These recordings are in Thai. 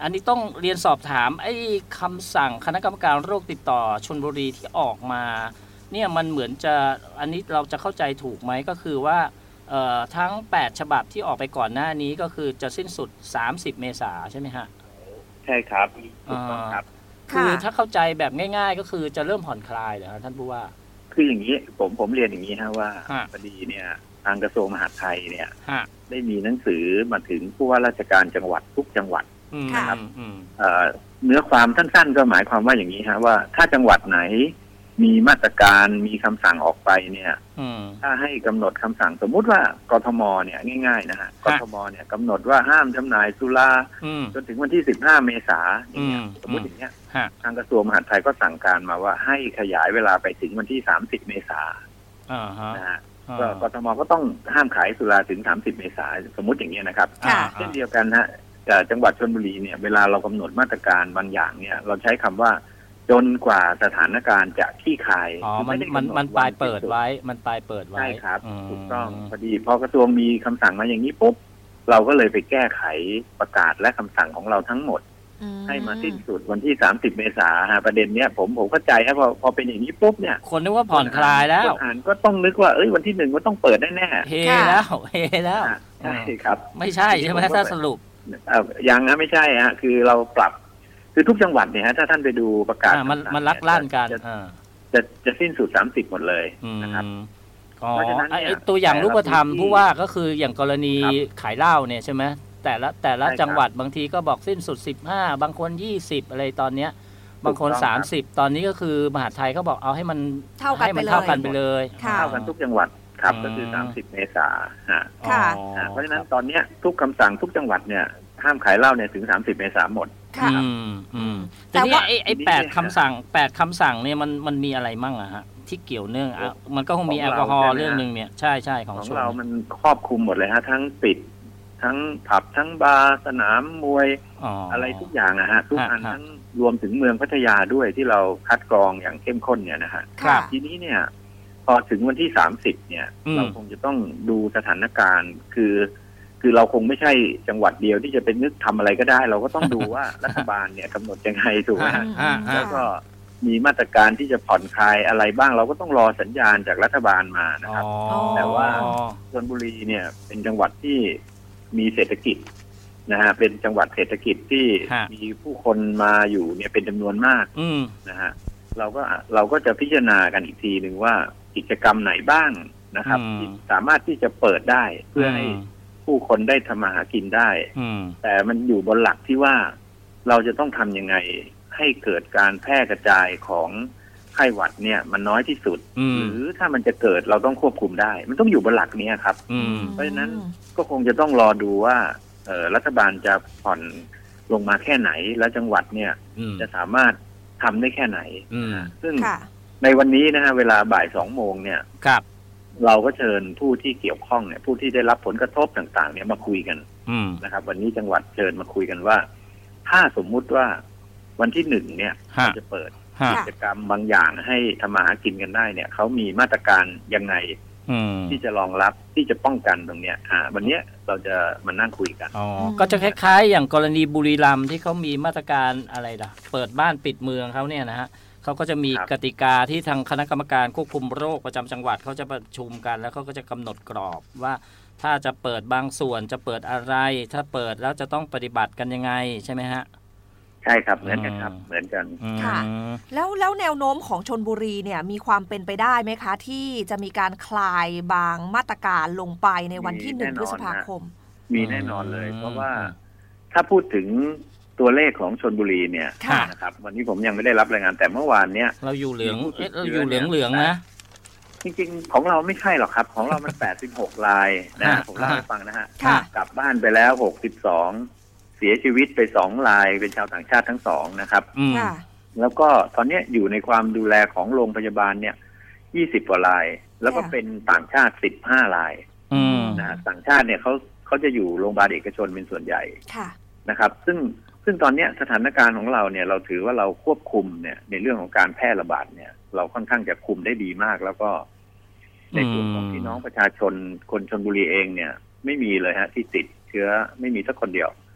อันนี้ต้องเรียนสอบถามไอ้คำสั่งคณะกรรมการโรคติดต่อชลบุรีที่ออกมาเนี่ยมันเหมือนจะอันนี้เราจะเข้าใจถูกไหมก็คือว่าทั้ง8ฉบับที่ออกไปก่อนหน้านี้ก็คือจะสิ้นสุด30เมษายนใช่ไหมฮะใช่ครับถูกต้องครับคือถ้าเข้าใจแบบง่ายๆก็คือจะเริ่มผ่อนคลายเหรอครับท่านผู้ว่าคืออย่างนี้ผมเรียนอย่างนี้ฮะว่าพอดีเนี่ยทางกระทรวงมหาดไทยเนี่ยได้มีหนังสือมาถึงผู้ว่าราชการจังหวัดทุกจังหวัดนะครับเนื้อความสั้นๆก็หมายความว่าอย่างนี้ฮะว่าถ้าจังหวัดไหนมีมาตรการมีคำสั่งออกไปเนี่ยถ้าให้กำหนดคำสั่งสมมุติว่ากทมเนี่ยง่ายๆนะฮะกทมเนี่ยกำหนดว่าห้ามจำหน่ายสุราจนถึงวันที่15เมษายนสมมติอย่างเงี้ยทางกระทรวงมหาดไทยก็สั่งการมาว่าให้ขยายเวลาไปถึงวันที่30เมษายนนะฮะก็กทมก็ต้องห้ามขายสุราถึง30เมษายนสมมติอย่างเงี้ยนะครับเช่นเดียวกันฮะจังหวัดชลบุรีเนี่ยเวลาเรากำหนดมาตรการบางอย่างเนี่ยเราใช้คำว่าจนกว่าสถานการณ์จะคลี่คลายมันปลายเปิดไว้มันปลายเปิดไว้ใช่ครับถูกต้องพอดีพอกระทรวงมีคำสั่งมาอย่างนี้ปุ๊บเราก็เลยไปแก้ไขประกาศและคำสั่งของเราทั้งหมดให้มาสิ้นสุดวันที่30เมษายนประเด็นเนี้ยผมเข้าใจครับพอเป็นอย่างนี้ปุ๊บเนี่ยคนนึกว่าผ่อนคลายแล้วคนอ่านก็ต้องนึกว่าวันที่1ก็ต้องเปิดแน่ๆเฮแล้วใช่ครับไม่ใช่ใช่ไหมถ้าสรุปยังนะไม่ใช่ฮะคือเราปรับคือทุกจังหวัดเนี่ยฮะถ้าท่านไปดูประกาศมันลักลั่นกันจะสิ้นสุด30หมดเลยนะครับเพราะฉะนั้นตัวอย่างรูปธรรมผู้ว่าก็คืออย่างกรณีขายเหล้าเนี่ยใช่ไหมแต่ละจังหวัดบางทีก็บอกสิ้นสุด15บางคน20อะไรตอนเนี้ยบางคน30ตอนนี้ก็คือมหาดไทยเขาบอกเอาให้มันเท่ากันไปเลยเท่ากันทุกจังหวัดครับก็คือ30เมษายนเพราะฉะนั้นตอนนี้ทุกคำสั่งทุกจังหวัดเนี่ยห้ามขายเหล้าเนี่ยถึง30เมษายนหมดแต่ว่าไอ้8คำสั่งเนี่ยมันมีอะไรมั่งอะฮะที่เกี่ยวเนื่องมันก็คงมีแอลกอฮอล์เรื่องนึงเนี่ยใช่ของเรามันครอบคลุมหมดเลยฮะทั้งปิดทั้งผับทั้งบาร์สนามมวยอะไรทุกอย่างนะฮะทุกอันทั้งรวมถึงเมืองพัทยาด้วยที่เราคัดกรองอย่างเข้มข้นเนี่ยนะฮะทีนี้เนี่ยพอถึงวันที่30เนี่ยเราคงจะต้องดูสถานการณ์คือเราคงไม่ใช่จังหวัดเดียวที่จะเป็นนึกทำอะไรก็ได้เราก็ต้องดูว่ารัฐบาลเนี่ยกำหนดยังไงถูกไหมแล้วก็มีมาตรการที่จะผ่อนคลายอะไรบ้างเราก็ต้องรอสัญญาณจากรัฐบาลมานะครับแต่ว่าชลบุรีเนี่ยเป็นจังหวัดที่มีเศรษฐกิจนะฮะเป็นจังหวัดเศรษฐกิจที่มีผู้คนมาอยู่เนี่ยเป็นจำนวนมากนะฮะเราก็จะพิจารณากันอีกทีหนึ่งว่ากิจกรรมไหนบ้างนะครับที่สามารถที่จะเปิดได้เพื่อให้ผู้คนได้ทำมาหากินได้แต่มันอยู่บนหลักที่ว่าเราจะต้องทำยังไงให้เกิดการแพร่กระจายของไข้หวัดเนี่ยมันน้อยที่สุดหรือถ้ามันจะเกิดเราต้องควบคุมได้มันต้องอยู่บนหลักนี้ครับเพราะฉะนั้นก็คงจะต้องรอดูว่ารัฐบาลจะผ่อนลงมาแค่ไหนและจังหวัดเนี่ยจะสามารถทำได้แค่ไหนซึ่งในวันนี้นะฮะเวลาบ่าย2 โมงเนี่ยเราก็เชิญผู้ที่เกี่ยวข้องเนี่ยผู้ที่ได้รับผลกระทบต่างๆเนี่ยมาคุยกันนะครับวันนี้จังหวัดเชิญมาคุยกันว่าถ้าสมมุติว่าวันที่1เนี่ยเราจะเปิดกิจกรรมบางอย่างให้ทำมาหากินกันได้เนี่ยเขามีมาตรการยังไงที่จะรองรับที่จะป้องกันตรงเนี้ยวันนี้เราจะมานั่งคุยกันก็จะคล้ายๆอย่างกรณีบุรีรัมย์ที่เขามีมาตรการอะไรล่ะเปิดบ้านปิดเมืองเขาเนี่ยนะฮะเขาก็จะมีกติกาที่ทางคณะกรรมการควบคุมโรคประจำจังหวัดเขาจะประชุมกันแล้วเขาก็จะกำหนดกรอบว่าถ้าจะเปิดบางส่วนจะเปิดอะไรถ้าเปิดแล้วจะต้องปฏิบัติกันยังไงใช่ไหมฮะใช่ครับเหมือนกันครับเหมือนกันค่ะแล้วแนวโน้มของชลบุรีเนี่ยมีความเป็นไปได้ไหมคะที่จะมีการคลายบางมาตรการลงไปในวันที่1 พฤษภาคมมีแน่นอนเลยเพราะว่าถ้าพูดถึงตัวเลขของชลบุรีเนี่ยนะครับวันนี้ผมยังไม่ได้รับรายงานแต่เมื่อวานเนี้ยเราอยู่เหลืองนะจริงๆของเราไม่ใช่หรอกครับของเรามัน86 รายนะผมเล่าให้ฟังนะฮะกลับบ้านไปแล้ว62เสียชีวิตไป2 รายเป็นชาวต่างชาติทั้ง2นะครับแล้วก็ตอนนี้อยู่ในความดูแลของโรงพยาบาลเนี่ย20 กว่ารายแล้วก็เป็นต่างชาติ15 รายนะต่างชาติเนี่ยเขาจะอยู่โรงพยาบาลเอกชนเป็นส่วนใหญ่นะครับซึ่งตอนนี้สถานการณ์ของเราเนี่ยเราถือว่าเราควบคุมเนี่ยในเรื่องของการแพร่ระบาดเนี่ยเราค่อนข้างจะคุมได้ดีมากแล้วก็ในส่วนของพี่น้องประชาชนคนชลบุรีเองเนี่ยไม่มีเลยฮะที่ติดเชื้อไม่มีสักคนเดียว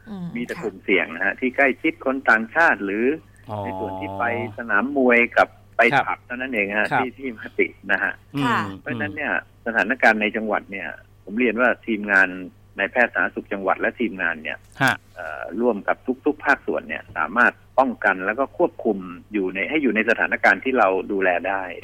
มีแต่กลุ่มเสี่ยงนะฮะที่ใกล้ชิดคนต่างชาติหรือในส่วนที่ไปสนามมวยกับไปผับเท่านั้นเองฮะที่มาติดนะฮะเพราะฉะนั้นเนี่ยสถานการณ์ในจังหวัดเนี่ยผมเรียนว่าทีมงานในแพทย์สาธารณสุขจังหวัดและทีมงานเนี่ยร่วมกับทุกภาคส่วนเนี่ยสามารถป้องกันแล้วก็ควบคุมให้อยู่ในสถานการณ์ที่เราดูแลได้